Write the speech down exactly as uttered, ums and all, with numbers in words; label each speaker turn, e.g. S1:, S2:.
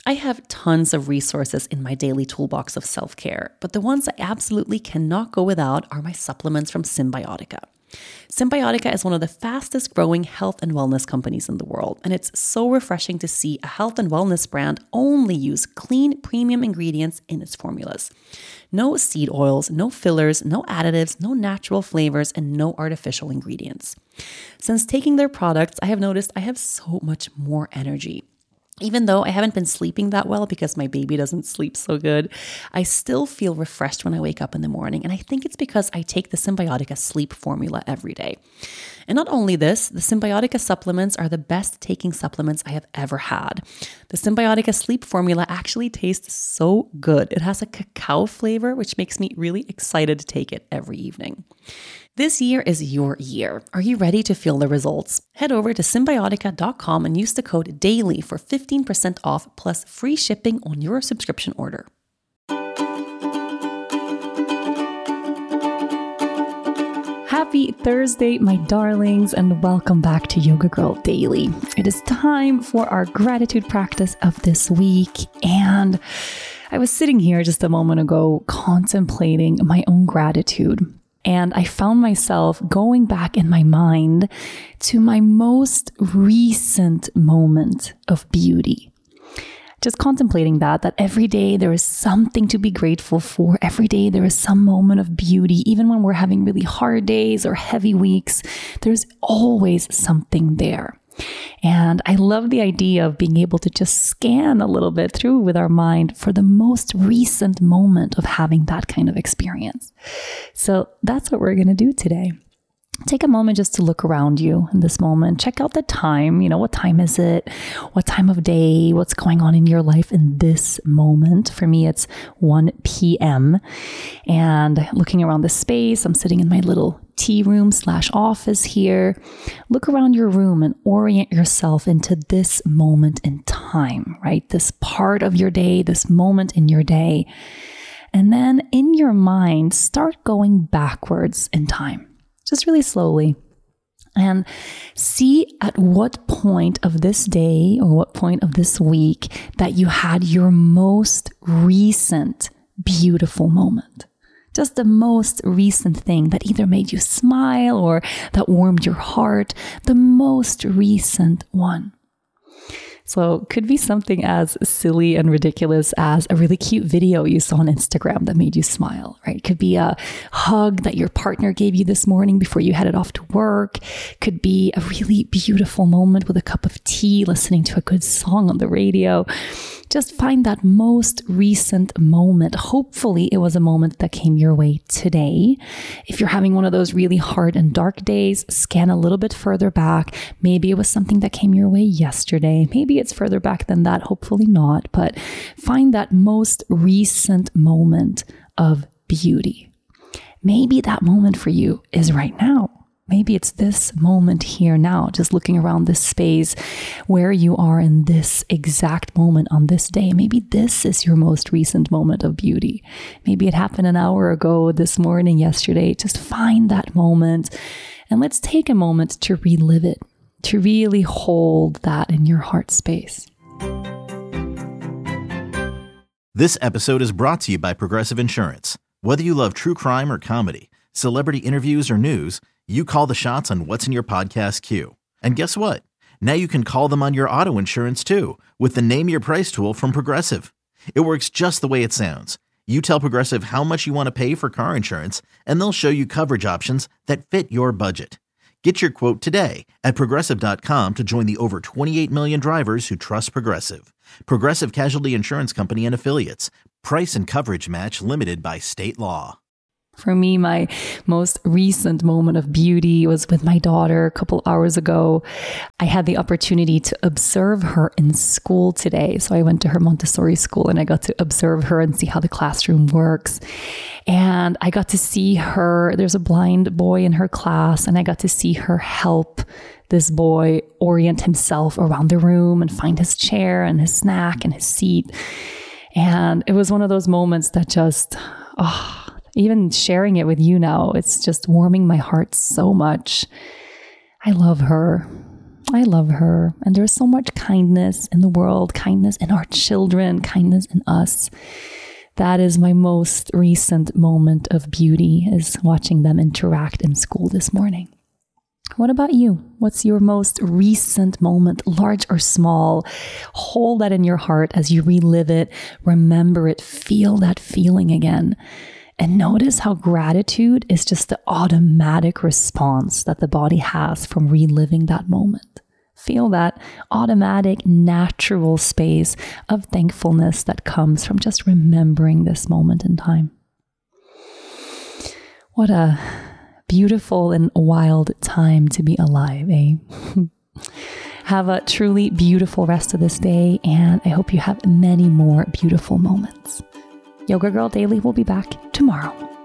S1: I have tons of resources in my daily toolbox of self-care, but the ones I absolutely cannot go without are my supplements from Cymbiotika. Cymbiotika is one of the fastest growing health and wellness companies in the world, and it's so refreshing to see a health and wellness brand only use clean, premium ingredients in its formulas. No seed oils, no fillers, no additives, no natural flavors, and no artificial ingredients. Since taking their products, I have noticed I have so much more energy. Even though I haven't been sleeping that well because my baby doesn't sleep so good, I still feel refreshed when I wake up in the morning. And I think it's because I take the Cymbiotika sleep formula every day. And not only this, the Cymbiotika supplements are the best taking supplements I have ever had. The Cymbiotika sleep formula actually tastes so good. It has a cacao flavor, which makes me really excited to take it every evening. This year is your year. Are you ready to feel the results? Head over to cymbiotika dot com and use the code DAILY for fifteen percent off plus free shipping on your subscription order. Happy Thursday, my darlings, and welcome back to Yoga Girl Daily. It is time for our gratitude practice of this week, and I was sitting here just a moment ago contemplating my own gratitude. And I found myself going back in my mind to my most recent moment of beauty. Just contemplating that, that every day there is something to be grateful for. Every day there is some moment of beauty. Even when we're having really hard days or heavy weeks, there's always something there. And I love the idea of being able to just scan a little bit through with our mind for the most recent moment of having that kind of experience. So that's what we're going to do today. Take a moment just to look around you in this moment. Check out the time. You know, what time is it? What time of day? What's going on in your life in this moment? For me, it's one p.m. And looking around the space, I'm sitting in my little tea room slash office here. Look around your room and orient yourself into this moment in time, right? This part of your day, this moment in your day. And then in your mind, start going backwards in time. Just really slowly, and see at what point of this day or what point of this week that you had your most recent beautiful moment. Just the most recent thing that either made you smile or that warmed your heart, the most recent one. So it could be something as silly and ridiculous as a really cute video you saw on Instagram that made you smile, right? It could be a hug that your partner gave you this morning before you headed off to work. It could be a really beautiful moment with a cup of tea, listening to a good song on the radio. Just find that most recent moment. Hopefully it was a moment that came your way today. If you're having one of those really hard and dark days, scan a little bit further back. Maybe it was something that came your way yesterday. Maybe it's further back than that. Hopefully not. But find that most recent moment of beauty. Maybe that moment for you is right now. Maybe it's this moment here now, just looking around this space where you are in this exact moment on this day. Maybe this is your most recent moment of beauty. Maybe it happened an hour ago, this morning, yesterday. Just find that moment and let's take a moment to relive it, to really hold that in your heart space.
S2: This episode is brought to you by Progressive Insurance. Whether you love true crime or comedy, celebrity interviews or news, you call the shots on what's in your podcast queue. And guess what? Now you can call them on your auto insurance too with the Name Your Price tool from Progressive. It works just the way it sounds. You tell Progressive how much you want to pay for car insurance, and they'll show you coverage options that fit your budget. Get your quote today at progressive dot com to join the over twenty-eight million drivers who trust Progressive. Progressive Casualty Insurance Company and Affiliates. Price and coverage match limited by state law.
S1: For me, my most recent moment of beauty was with my daughter a couple hours ago. I had the opportunity to observe her in school today. So I went to her Montessori school and I got to observe her and see how the classroom works. And I got to see her, there's a blind boy in her class, and I got to see her help this boy orient himself around the room and find his chair and his snack and his seat. And it was one of those moments that just, oh, even sharing it with you now, it's just warming my heart so much. I love her. I love her. And there's so much kindness in the world, kindness in our children, kindness in us. That is my most recent moment of beauty, is watching them interact in school this morning. What about you? What's your most recent moment, large or small? Hold that in your heart as you relive it, remember it, feel that feeling again. And notice how gratitude is just the automatic response that the body has from reliving that moment. Feel that automatic, natural space of thankfulness that comes from just remembering this moment in time. What a beautiful and wild time to be alive, eh? Have a truly beautiful rest of this day, and I hope you have many more beautiful moments. Yoga Girl Daily will be back tomorrow.